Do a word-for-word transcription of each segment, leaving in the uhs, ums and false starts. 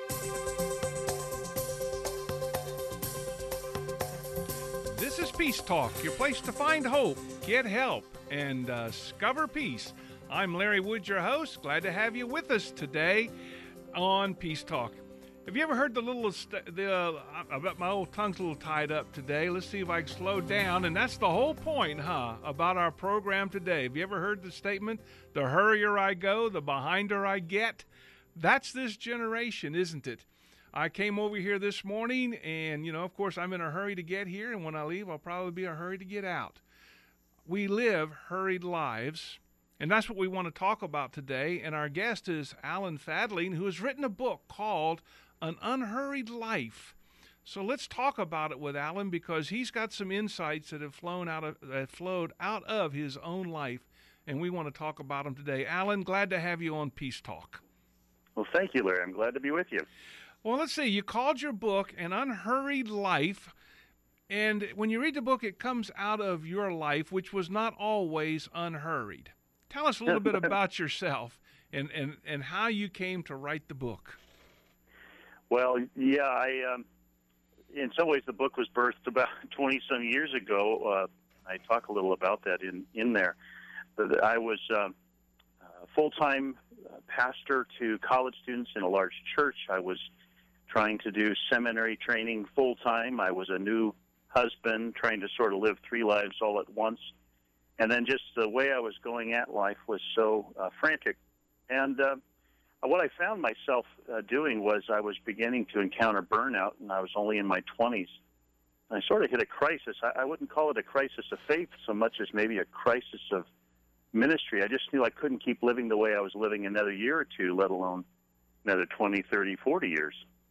This is Peace Talk, your place to find hope, get help, and uh, discover peace. I'm Larry Wood, your host. Glad to have you with us today on Peace Talk. Have you ever heard the little, st- the, uh, I bet my old tongue's a little tied up today. Let's see if I can slow down. And that's the whole point, huh, about our program today. Have you ever heard the statement, the hurrier I go, the behinder I get? That's this generation, isn't it? I came over here this morning, and, you know, of course, I'm in a hurry to get here, and when I leave, I'll probably be in a hurry to get out. We live hurried lives, and that's what we want to talk about today. And our guest is Alan Fadling, who has written a book called An Unhurried Life. So let's talk about it with Alan, because he's got some insights that have flown out of that flowed out of his own life, and we want to talk about them today. Alan, glad to have you on Peace Talk. Well, thank you, Larry. I'm glad to be with you. Well, let's see. You called your book An Unhurried Life, and when you read the book, it comes out of your life, which was not always unhurried. Tell us a little bit about yourself and, and, and how you came to write the book. Well, yeah, I um, in some ways the book was birthed about twenty-some years ago. Uh, I talk a little about that in, in there. But I was um, a full-time pastor to college students in a large church. I was trying to do seminary training full-time. I was a new husband trying to sort of live three lives all at once. And then just the way I was going at life was so uh, frantic. And uh, what I found myself uh, doing was I was beginning to encounter burnout, and I was only in my twenties. I sort of hit a crisis. I, I wouldn't call it a crisis of faith so much as maybe a crisis of ministry. I just knew I couldn't keep living the way I was living another year or two, let alone another twenty, thirty, forty years.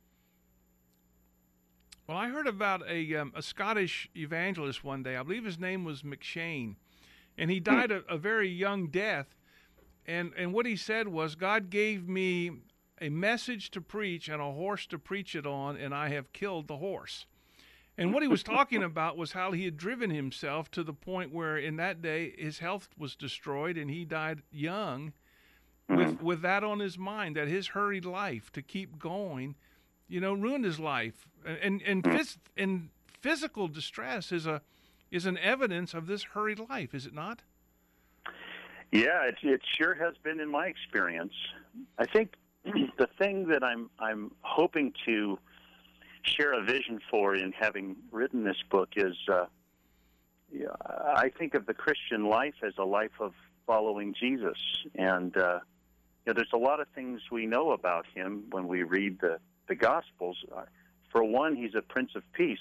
Well, I heard about a, um, a Scottish evangelist one day. I believe his name was McShane, and he died a, a very young death. And, and what he said was, God gave me a message to preach and a horse to preach it on, and I have killed the horse. And what he was talking about was how he had driven himself to the point where in that day his health was destroyed and he died young with, with that on his mind, that his hurried life to keep going, you know, ruined his life. And and, phys- and physical distress is a is an evidence of this hurried life, is it not? Yeah, it, it sure has been in my experience. I think the thing that I'm I'm hoping to share a vision for in having written this book is uh, yeah, I think of the Christian life as a life of following Jesus. And uh, you know, there's a lot of things we know about him when we read the, the Gospels. Uh, for one, he's a Prince of Peace.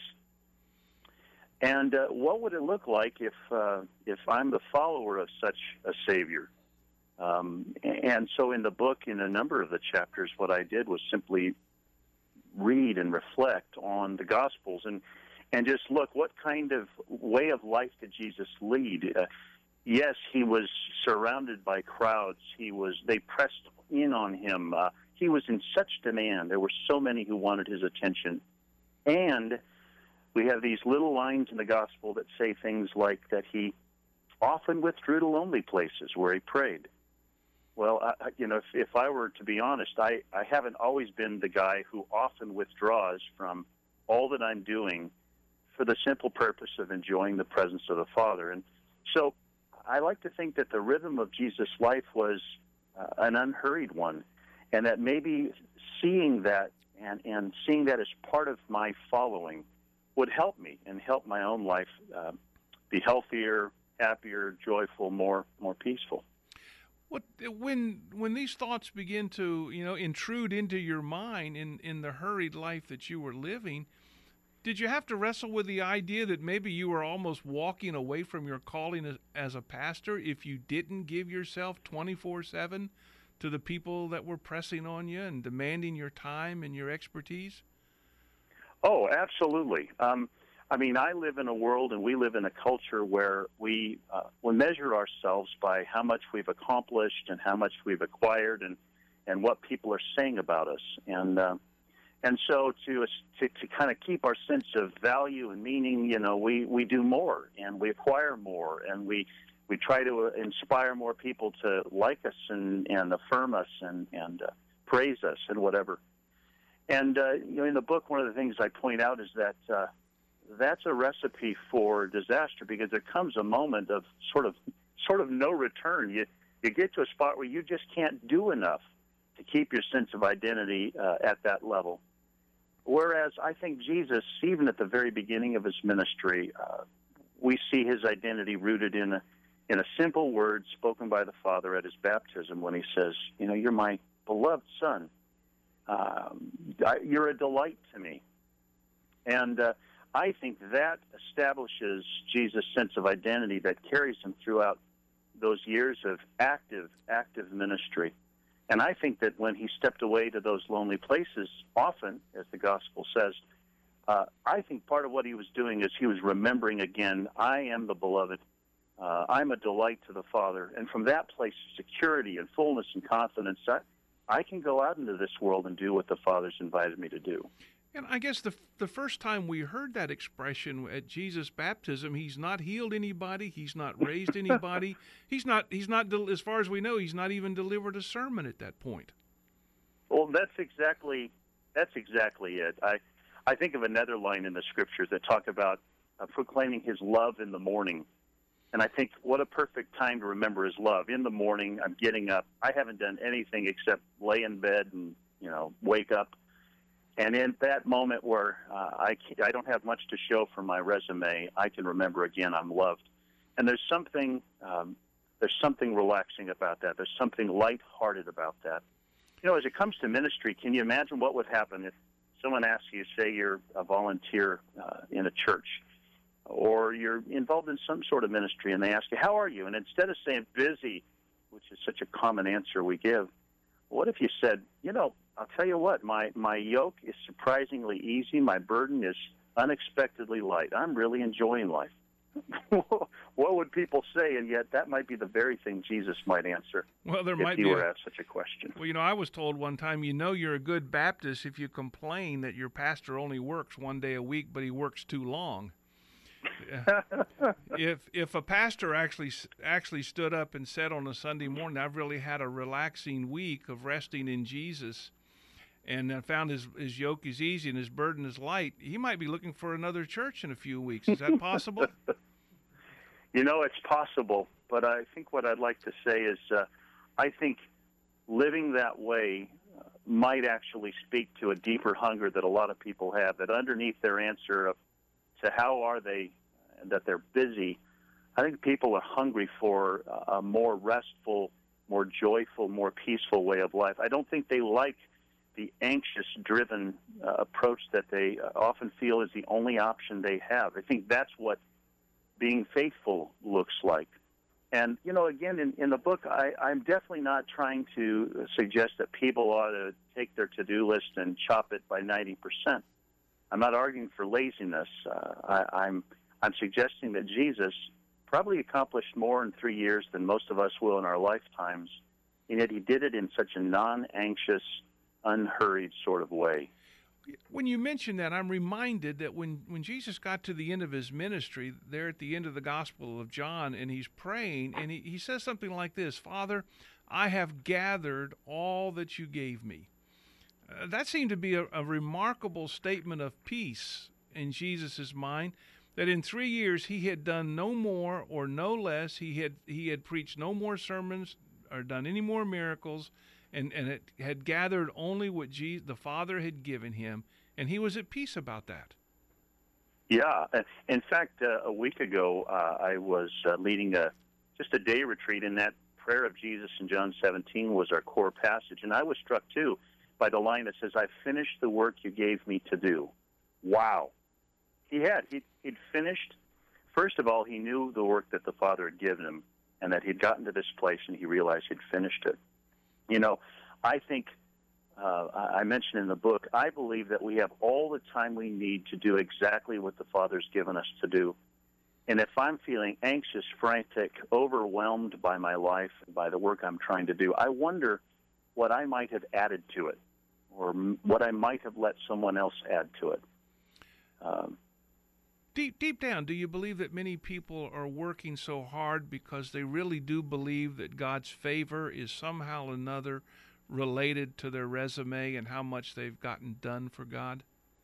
And uh, what would it look like if uh, if I'm the follower of such a Savior? Um, and so in the book, in a number of the chapters, what I did was simply read and reflect on the Gospels and and just look, what kind of way of life did Jesus lead? Uh, yes, he was surrounded by crowds. He was they pressed in on him. Uh, he was in such demand. There were so many who wanted his attention. And we have these little lines in the Gospel that say things like that he often withdrew to lonely places where he prayed. Well, I, you know, if, if I were to be honest, I, I haven't always been the guy who often withdraws from all that I'm doing for the simple purpose of enjoying the presence of the Father. And so I like to think that the rhythm of Jesus' life was uh, an unhurried one, and that maybe seeing that and, and seeing that as part of my following would help me and help my own life uh, be healthier, happier, joyful, more more peaceful. What when when these thoughts begin to, you know, intrude into your mind in, in the hurried life that you were living, did you have to wrestle with the idea that maybe you were almost walking away from your calling as, as a pastor if you didn't give yourself twenty-four seven to the people that were pressing on you and demanding your time and your expertise? Oh, absolutely. Um, I mean, I live in a world and we live in a culture where we uh, we measure ourselves by how much we've accomplished and how much we've acquired and, and what people are saying about us. And uh, and so to, to to kind of keep our sense of value and meaning, you know, we, we do more and we acquire more and we we try to inspire more people to like us and, and affirm us and, and uh, praise us and whatever. And uh, you know, in the book, one of the things I point out is that uh, that's a recipe for disaster, because there comes a moment of sort of sort of no return. You you get to a spot where you just can't do enough to keep your sense of identity uh, at that level. Whereas I think Jesus, even at the very beginning of his ministry, uh, we see his identity rooted in a, in a simple word spoken by the Father at his baptism when he says, you know, you're my beloved Son. Um, I, you're a delight to me. And uh, I think that establishes Jesus' sense of identity that carries him throughout those years of active, active ministry. And I think that when he stepped away to those lonely places, often, as the gospel says, uh, I think part of what he was doing is he was remembering again, I am the beloved. Uh, I'm a delight to the Father. And from that place of security and fullness and confidence, I, I can go out into this world and do what the Father's invited me to do. And I guess the the first time we heard that expression at Jesus' baptism, he's not healed anybody, he's not raised anybody, he's not he's not as far as we know, he's not even delivered a sermon at that point. Well, that's exactly that's exactly it. I I think of another line in the scriptures that talk about uh, proclaiming his love in the morning. And I think what a perfect time to remember his love. In the morning, I'm getting up. I haven't done anything except lay in bed and, you know, wake up. And in that moment where uh, I, I don't have much to show for my resume, I can remember again I'm loved. And there's something um, there's something relaxing about that. There's something lighthearted about that. You know, as it comes to ministry, can you imagine what would happen if someone asks you, say you're a volunteer uh, in a church, or you're involved in some sort of ministry, and they ask you, how are you? And instead of saying busy, which is such a common answer we give, what if you said, you know, I'll tell you what, my, my yoke is surprisingly easy. My burden is unexpectedly light. I'm really enjoying life. What would people say? And yet that might be the very thing Jesus might answer. Well, there if might he be were a, asked such a question. Well, you know, I was told one time, you know you're a good Baptist if you complain that your pastor only works one day a week, but he works too long. if if a pastor actually actually stood up and said on a Sunday morning, I've really had a relaxing week of resting in Jesus, and I found his, his yoke is easy and his burden is light, he might be looking for another church in a few weeks. Is that possible? You know, it's possible, but I think what I'd like to say is uh, I think living that way uh, might actually speak to a deeper hunger that a lot of people have, that underneath their answer of to how are they, and that they're busy, I think people are hungry for a more restful, more joyful, more peaceful way of life. I don't think they like the anxious-driven uh, approach that they uh, often feel is the only option they have. I think that's what being faithful looks like. And, you know, again, in, in the book, I, I'm definitely not trying to suggest that people ought to take their to-do list and chop it by ninety percent. I'm not arguing for laziness. Uh, I, I'm I'm suggesting that Jesus probably accomplished more in three years than most of us will in our lifetimes, and yet he did it in such a non-anxious, unhurried sort of way. When you mention that, I'm reminded that when, when Jesus got to the end of his ministry, there at the end of the Gospel of John, and he's praying, and he, he says something like this, Father, I have gathered all that you gave me. Uh, that seemed to be a, a remarkable statement of peace in Jesus' mind, that in three years he had done no more or no less. He had he had preached no more sermons or done any more miracles, and, and it had gathered only what Jesus, the Father had given him, and he was at peace about that. Yeah. In fact, uh, a week ago, uh, I was uh, leading a just a day retreat, and that prayer of Jesus in John seventeen was our core passage, and I was struck, too, by the line that says, I've finished the work you gave me to do. Wow. He had. He'd, he'd finished. First of all, he knew the work that the Father had given him, and that he'd gotten to this place and he realized he'd finished it. You know, I think, uh, I mentioned in the book, I believe that we have all the time we need to do exactly what the Father's given us to do. And if I'm feeling anxious, frantic, overwhelmed by my life, by the work I'm trying to do, I wonder what I might have added to it, or what I might have let someone else add to it. Um, deep, deep down, do you believe that many people are working so hard because they really do believe that God's favor is somehow or another related to their resume and how much they've gotten done for God?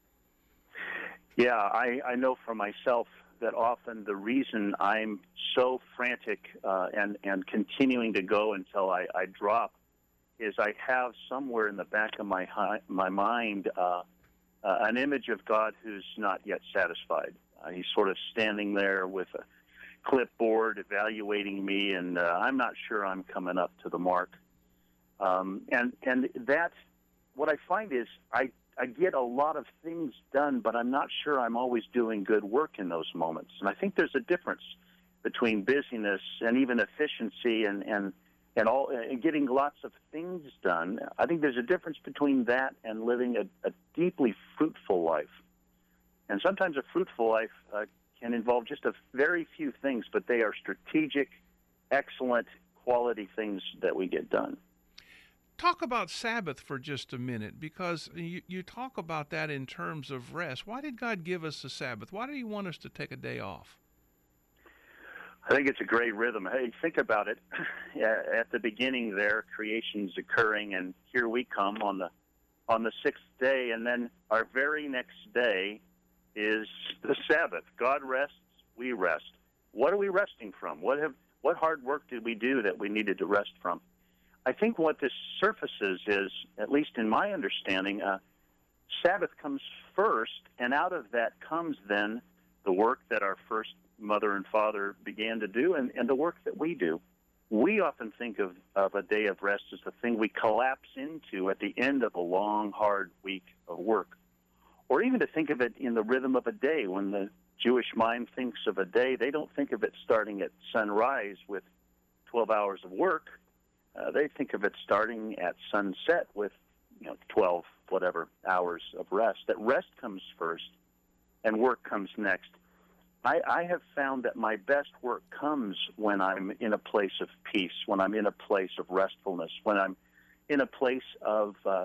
Yeah, I, I know for myself that often the reason I'm so frantic uh, and, and continuing to go until I, I drop is I have somewhere in the back of my my mind uh, uh, an image of God who's not yet satisfied. Uh, he's sort of standing there with a clipboard evaluating me, and uh, I'm not sure I'm coming up to the mark. Um, and and that, what I find is I, I get a lot of things done, but I'm not sure I'm always doing good work in those moments. And I think there's a difference between busyness and even efficiency and, and and all and getting lots of things done. I think there's a difference between that and living a, a deeply fruitful life. And sometimes a fruitful life uh, can involve just a very few things, but they are strategic, excellent, quality things that we get done. Talk about Sabbath for just a minute, because you, you talk about that in terms of rest. Why did God give us a Sabbath? Why did he want us to take a day off? I think it's a great rhythm. Hey, think about it. At the beginning there, creation's occurring, and here we come on the on the sixth day, and then our very next day is the Sabbath. God rests, we rest. What are we resting from? What have what hard work did we do that we needed to rest from? I think what this surfaces is, at least in my understanding, uh, Sabbath comes first, and out of that comes then the work that our first mother and father began to do, and, and the work that we do. We often think of, of a day of rest as the thing we collapse into at the end of a long, hard week of work. Or even to think of it in the rhythm of a day. When the Jewish mind thinks of a day, they don't think of it starting at sunrise with twelve hours of work. Uh, they think of it starting at sunset with, you know, twelve whatever hours of rest. That rest comes first and work comes next. I, I have found that my best work comes when I'm in a place of peace, when I'm in a place of restfulness, when I'm in a place of uh,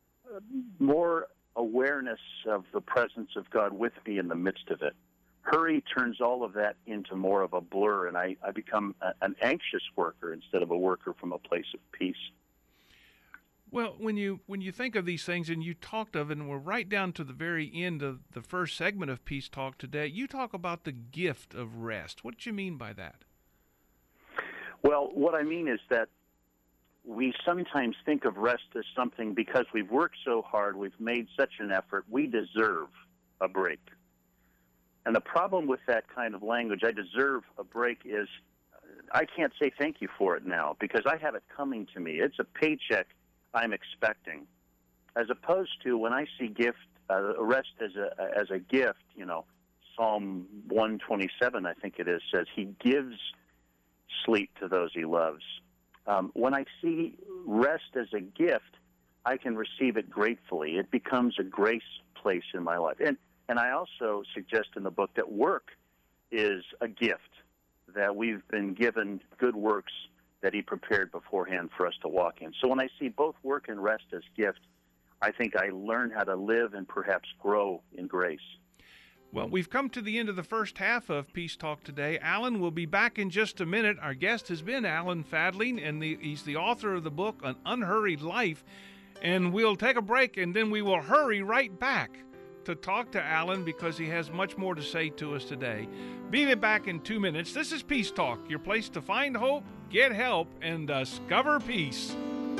more awareness of the presence of God with me in the midst of it. Hurry turns all of that into more of a blur, and I, I become a, an anxious worker instead of a worker from a place of peace. Well, when you when you think of these things, and you talked of, and we're right down to the very end of the first segment of Peace Talk today, you talk about the gift of rest. What do you mean by that? Well, what I mean is that we sometimes think of rest as something, because we've worked so hard, we've made such an effort, we deserve a break. And the problem with that kind of language, I deserve a break, is I can't say thank you for it now because I have it coming to me. It's a paycheck I'm expecting, as opposed to when I see gift uh, rest as a as a gift. You know, Psalm one twenty-seven, I think it is, says He gives sleep to those He loves. Um, when I see rest as a gift, I can receive it gratefully. It becomes a grace place in my life. And and I also suggest in the book that work is a gift, that we've been given good works that He prepared beforehand for us to walk in. So when I see both work and rest as gifts, I think I learn how to live and perhaps grow in grace. Well, we've come to the end of the first half of Peace Talk today. Alan will be back in just a minute. Our guest has been Alan Fadling, and the, he's the author of the book, An Unhurried Life. And we'll take a break, and then we will hurry right back to talk to Alan, because he has much more to say to us today. Be back in two minutes. This is Peace Talk, your place to find hope, get help, and discover peace.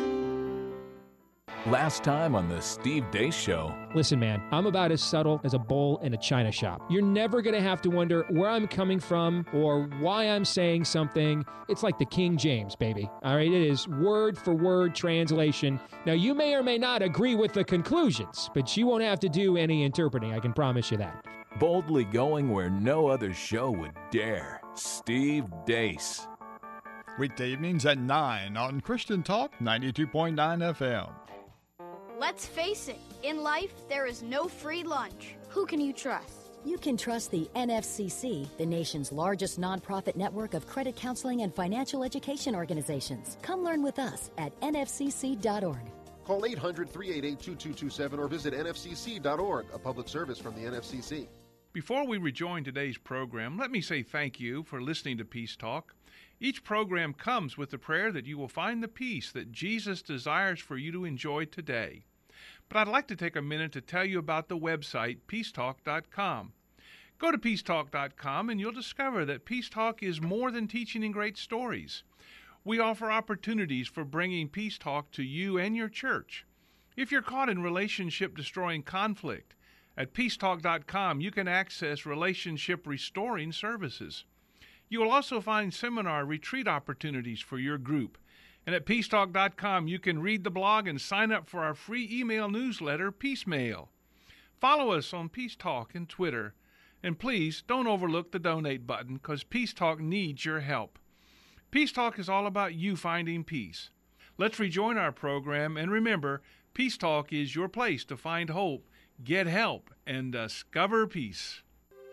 Last time on the Steve Deace Show. Listen, man, I'm about as subtle as a bowl in a china shop. You're never going to have to wonder where I'm coming from or why I'm saying something. It's like the King James, baby. All right, it is word for word translation. Now, you may or may not agree with the conclusions, but you won't have to do any interpreting. I can promise you that. Boldly going where no other show would dare. Steve Deace. Weekday evenings at nine on Christian Talk ninety-two point nine F M. Let's face it, in life, there is no free lunch. Who can you trust? You can trust the N F C C, the nation's largest nonprofit network of credit counseling and financial education organizations. Come learn with us at N F C C dot org. Call eight hundred, three eight eight, two two two seven or visit N F C C dot org, a public service from the N F C C. Before we rejoin today's program, let me say thank you for listening to Peace Talk. Each program comes with the prayer that you will find the peace that Jesus desires for you to enjoy today. But I'd like to take a minute to tell you about the website, peace talk dot com. Go to peace talk dot com and you'll discover that Peace Talk is more than teaching and great stories. We offer opportunities for bringing Peace Talk to you and your church. If you're caught in relationship-destroying conflict, at peace talk dot com, you can access relationship-restoring services. You will also find seminar retreat opportunities for your group. And at peace talk dot com, you can read the blog and sign up for our free email newsletter, Peace Mail. Follow us on Peace Talk and Twitter. And please, don't overlook the donate button, because Peace Talk needs your help. Peace Talk is all about you finding peace. Let's rejoin our program, and remember, Peace Talk is your place to find hope, get help, and discover peace.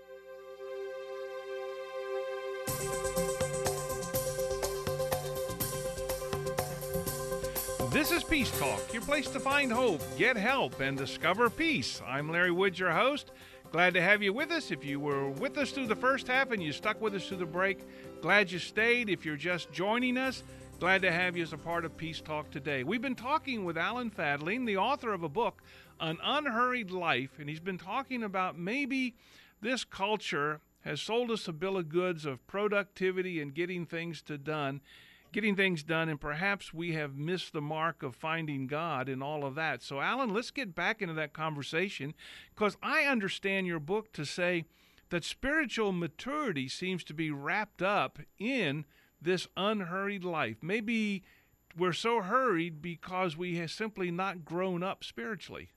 This is Peace Talk, your place to find hope, get help, and discover peace. I'm Larry Woods, your host. Glad to have you with us. If you were with us through the first half and you stuck with us through the break, glad you stayed. If you're just joining us, glad to have you as a part of Peace Talk today. We've been talking with Alan Fadling, the author of a book, An Unhurried Life, and he's been talking about maybe this culture has sold us a bill of goods of productivity and getting things to done, getting things done, and perhaps we have missed the mark of finding God in all of that. So, Alan, let's get back into that conversation, because I understand your book to say that spiritual maturity seems to be wrapped up in this unhurried life. Maybe we're so hurried because we have simply not grown up spiritually.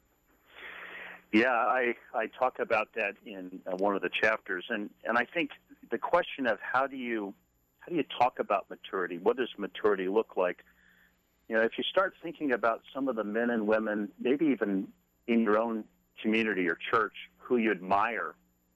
Yeah, I, I talk about that in uh, one of the chapters, and, and I think the question of how do you how do you talk about maturity? What does maturity look like? You know, if you start thinking about some of the men and women, maybe even in your own community or church, who you admire,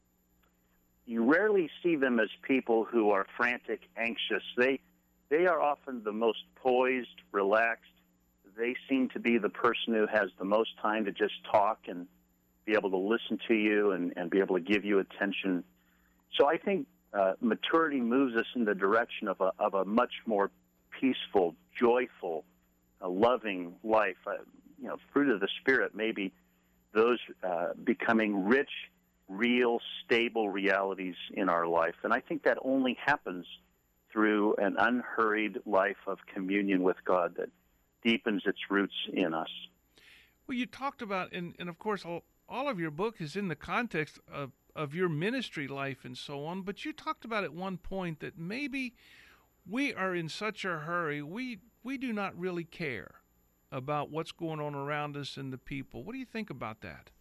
you rarely see them as people who are frantic, anxious. They they are often the most poised, relaxed. They seem to be the person who has the most time to just talk and be able to listen to you and, and be able to give you attention. So I think uh, maturity moves us in the direction of a, of a much more peaceful, joyful, uh, loving life. Uh, you know, fruit of the Spirit, maybe those uh, becoming rich, real, stable realities in our life. And I think that only happens through an unhurried life of communion with God that deepens its roots in us. Well, you talked about, and, and of course, all, all of your book is in the context of, of your ministry life and so on, but you talked about at one point that maybe we are in such a hurry, we, we do not really care about what's going on around us and the people. What do you think about that?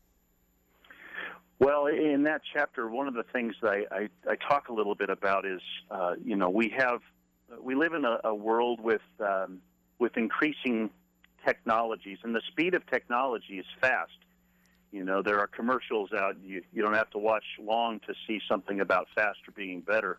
Well, in that chapter, one of the things that I, I, I talk a little bit about is, uh, you know, we have, we live in a, a world with um, with increasing technologies, and the speed of technology is fast. You know, there are commercials out. You, you don't have to watch long to see something about faster being better.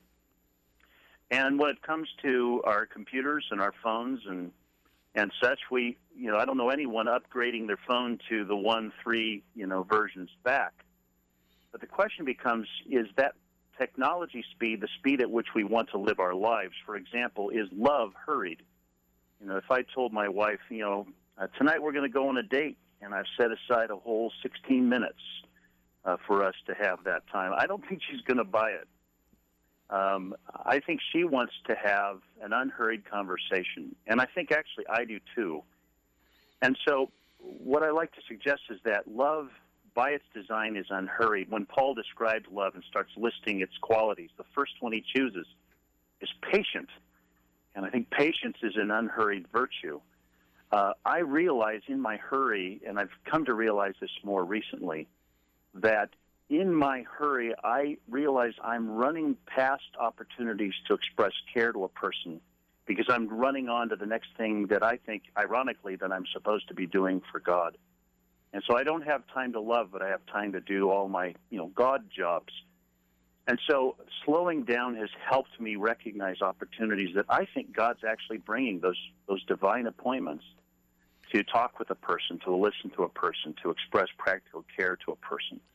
And when it comes to our computers and our phones and and such, we, you know, I don't know anyone upgrading their phone to the one, three, you know, versions back. But the question becomes, is that technology speed the speed at which we want to live our lives? For example, is love hurried? You know, if I told my wife, you know, uh, tonight we're going to go on a date, and I've set aside a whole sixteen minutes uh, for us to have that time, I don't think she's going to buy it. Um, I think she wants to have an unhurried conversation, and I think actually I do too. And so what I like to suggest is that love, by its design, is unhurried. When Paul describes love and starts listing its qualities, the first one he chooses is patient. And I think patience is an unhurried virtue. Uh, I realize in my hurry, and I've come to realize this more recently, that in my hurry, I realize I'm running past opportunities to express care to a person because I'm running on to the next thing that I think, ironically, that I'm supposed to be doing for God. And so I don't have time to love, but I have time to do all my, you know, God jobs. And so slowing down has helped me recognize opportunities that I think God's actually bringing, those those divine appointments, to talk with a person, to listen to a person, to express practical care to a person.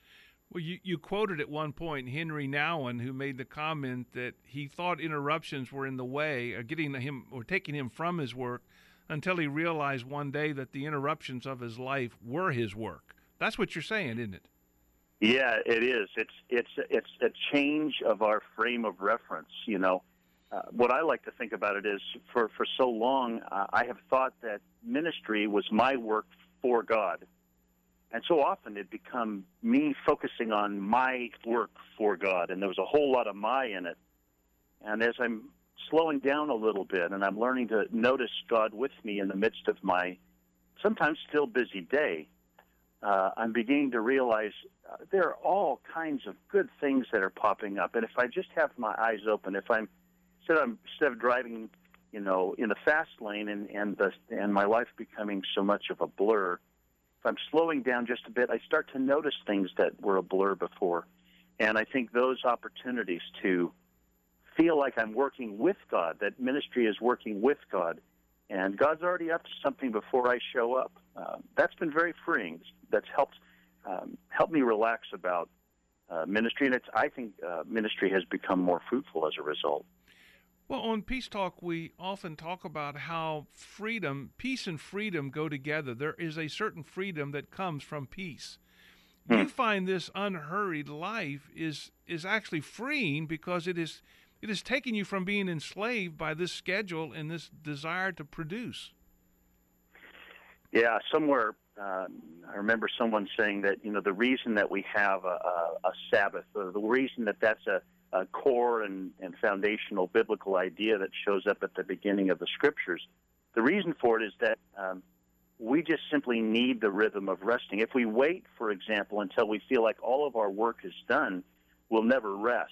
Well, you, you quoted at one point Henry Nouwen, who made the comment that he thought interruptions were in the way, or getting him or taking him from his work, until he realized one day that the interruptions of his life were his work. That's what you're saying, isn't it? Yeah, it is. It's it's it's a change of our frame of reference. You know, uh, what I like to think about it is, for for so long uh, I have thought that ministry was my work for God, and so often it become me focusing on my work for God, and there was a whole lot of my in it. And as I'm slowing down a little bit, and I'm learning to notice God with me in the midst of my sometimes still busy day, uh, I'm beginning to realize uh, there are all kinds of good things that are popping up. And if I just have my eyes open, if I'm instead of, instead of driving, you know, in the fast lane and and the, and my life becoming so much of a blur, if I'm slowing down just a bit, I start to notice things that were a blur before. And I think those opportunities to feel like I'm working with God, that ministry is working with God, and God's already up to something before I show up. Uh, that's been very freeing. That's helped um, helped me relax about uh, ministry, and it's, I think uh, ministry has become more fruitful as a result. Well, on Peace Talk, we often talk about how freedom, peace and freedom go together. There is a certain freedom that comes from peace. Hmm. You find this unhurried life is is actually freeing because it is It is taking you from being enslaved by this schedule and this desire to produce. Yeah, somewhere uh, I remember someone saying that, you know, the reason that we have a, a, a Sabbath, or the reason that that's a, a core and, and foundational biblical idea that shows up at the beginning of the Scriptures, the reason for it is that um, we just simply need the rhythm of resting. If we wait, for example, until we feel like all of our work is done, we'll never rest.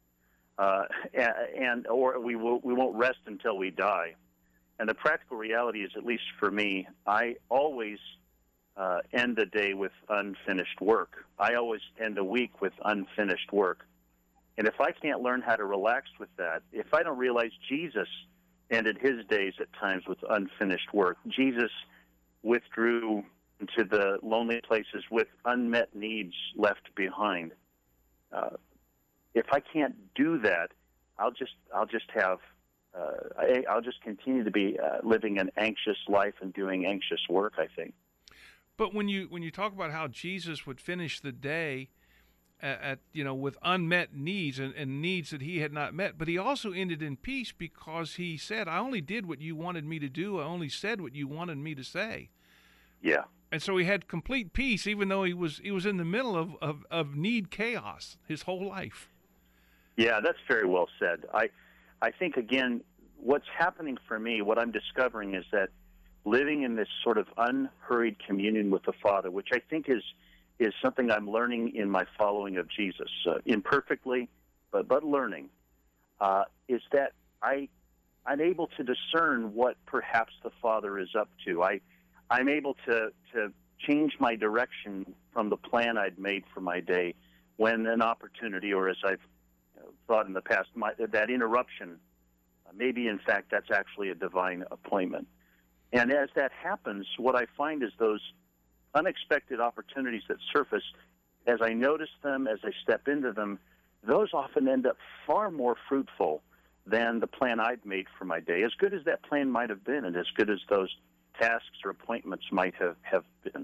Uh, and or we will we won't rest until we die. And the practical reality is, at least for me, I always uh, end the day with unfinished work. I always end a week with unfinished work. And if I can't learn how to relax with that, if I don't realize Jesus ended his days at times with unfinished work, Jesus withdrew into the lonely places with unmet needs left behind. Uh, If I can't do that, I'll just I'll just have uh, I, I'll just continue to be uh, living an anxious life and doing anxious work, I think. But when you when you talk about how Jesus would finish the day at, at you know with unmet needs and, and needs that he had not met, but he also ended in peace because he said, "I only did what you wanted me to do. I only said what you wanted me to say." Yeah. And so he had complete peace, even though he was he was in the middle of, of, of need chaos his whole life. Yeah, that's very well said. I, I think, again, what's happening for me, what I'm discovering is that living in this sort of unhurried communion with the Father, which I think is is something I'm learning in my following of Jesus, uh, imperfectly, but but learning, uh, is that I, I'm able to discern what perhaps the Father is up to. I, I'm able to, to change my direction from the plan I'd made for my day when an opportunity, or as I've thought in the past, my, that interruption, uh, maybe in fact that's actually a divine appointment. And as that happens, what I find is those unexpected opportunities that surface, as I notice them, as I step into them, those often end up far more fruitful than the plan I'd made for my day, as good as that plan might have been and as good as those tasks or appointments might have, have been.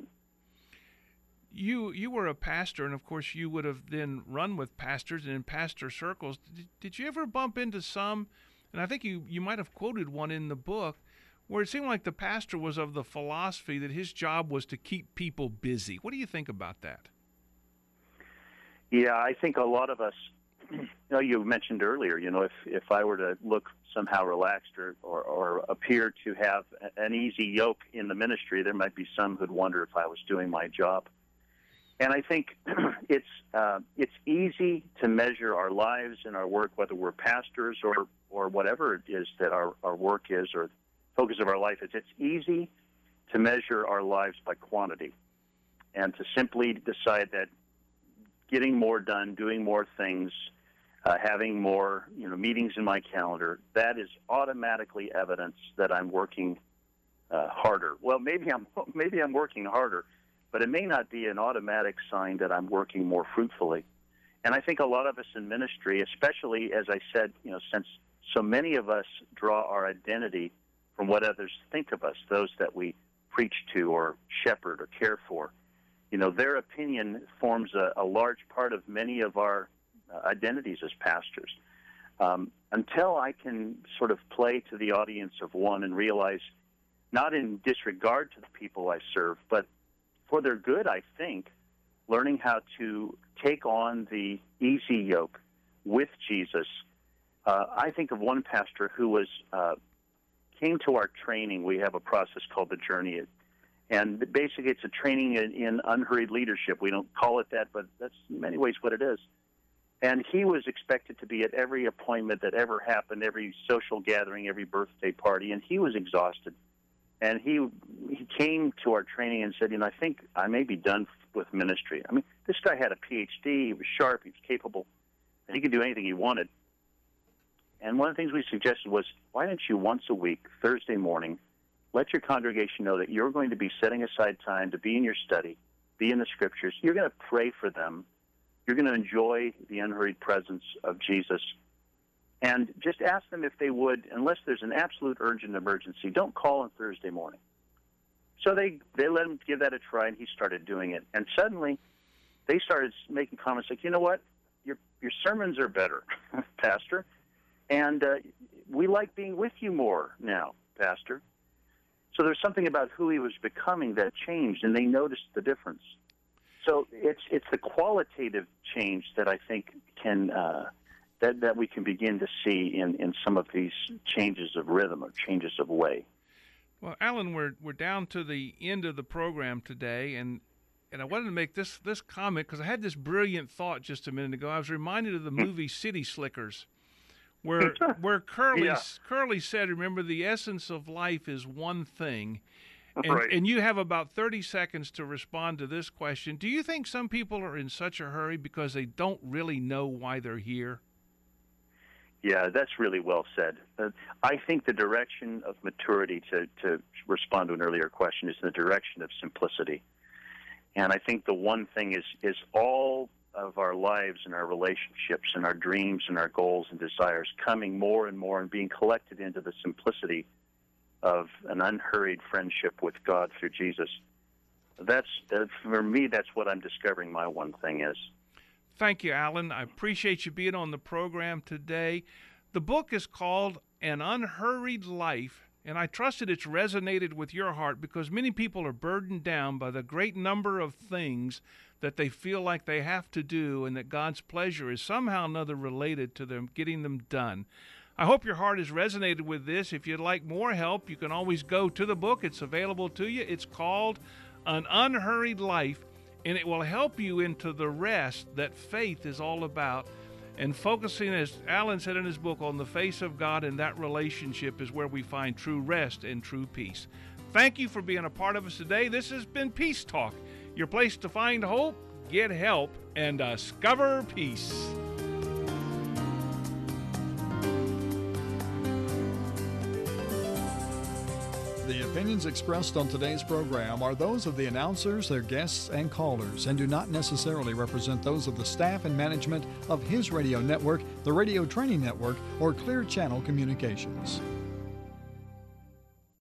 You you were a pastor, and of course you would have then run with pastors and in pastor circles. Did, did you ever bump into some, and I think you, you might have quoted one in the book, where it seemed like the pastor was of the philosophy that his job was to keep people busy? What do you think about that? Yeah, I think a lot of us, you know, you mentioned earlier, you know, if, if I were to look somehow relaxed or, or, or appear to have an easy yoke in the ministry, there might be some who'd wonder if I was doing my job. And I think it's uh, it's easy to measure our lives and our work, whether we're pastors or, or whatever it is that our, our work is or the focus of our life is. It's easy to measure our lives by quantity and to simply decide that getting more done, doing more things, uh, having more you know meetings in my calendar, that is automatically evidence that I'm working uh, harder. Well, maybe I'm maybe I'm working harder, but it may not be an automatic sign that I'm working more fruitfully. And I think a lot of us in ministry, especially, as I said, you know, since so many of us draw our identity from what others think of us, those that we preach to or shepherd or care for, you know, their opinion forms a, a large part of many of our uh, identities as pastors. Um, until I can sort of play to the audience of one and realize, not in disregard to the people I serve, but for their good, I think, learning how to take on the easy yoke with Jesus. Uh, I think of one pastor who was uh, came to our training. We have a process called the Journey, and basically it's a training in, in unhurried leadership. We don't call it that, but that's in many ways what it is. And he was expected to be at every appointment that ever happened, every social gathering, every birthday party, and he was exhausted. And he he came to our training and said, you know, I think I may be done with ministry. I mean, this guy had a P H D, he was sharp, he was capable, and he could do anything he wanted. And one of the things we suggested was, why don't you once a week, Thursday morning, let your congregation know that you're going to be setting aside time to be in your study, be in the Scriptures. You're going to pray for them. You're going to enjoy the unhurried presence of Jesus. And just ask them if they would, unless there's an absolute urgent emergency, don't call on Thursday morning. So they, they let him give that a try, and he started doing it. And suddenly, they started making comments like, you know what, your your sermons are better, Pastor. And uh, we like being with you more now, Pastor. So there's something about who he was becoming that changed, and they noticed the difference. So it's it's the qualitative change that I think can uh, that that we can begin to see in, in some of these changes of rhythm or changes of way. Well, Alan, we're we're down to the end of the program today, and and I wanted to make this this comment because I had this brilliant thought just a minute ago. I was reminded of the movie City Slickers, where where Curly yeah. Curly said, "Remember, the essence of life is one thing." And, right. and you have about thirty seconds to respond to this question. Do you think some people are in such a hurry because they don't really know why they're here? Yeah, that's really well said. Uh, I think the direction of maturity, to, to respond to an earlier question, is the direction of simplicity. And I think the one thing is is all of our lives and our relationships and our dreams and our goals and desires coming more and more and being collected into the simplicity of an unhurried friendship with God through Jesus. That's, uh, for me, that's what I'm discovering my one thing is. Thank you, Alan. I appreciate you being on the program today. The book is called An Unhurried Life, and I trust that it's resonated with your heart because many people are burdened down by the great number of things that they feel like they have to do and that God's pleasure is somehow or another related to them getting them done. I hope your heart has resonated with this. If you'd like more help, you can always go to the book. It's available to you. It's called An Unhurried Life, and it will help you into the rest that faith is all about. And focusing, as Alan said in his book, on the face of God and that relationship is where we find true rest and true peace. Thank you for being a part of us today. This has been Peace Talk, your place to find hope, get help, and discover peace. The opinions expressed on today's program are those of the announcers, their guests, and callers, and do not necessarily represent those of the staff and management of His Radio Network, the Radio Training Network, or Clear Channel Communications.